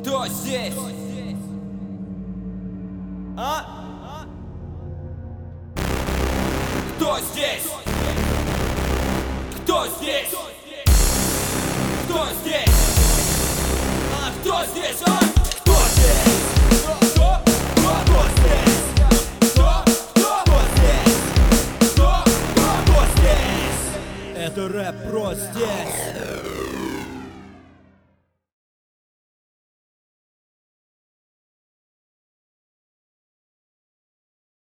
Кто здесь? А? Кто здесь? Кто здесь? Кто здесь? А кто здесь? А? Кто здесь? Кто здесь? Кто здесь? Кто здесь? Это рэп про здесь.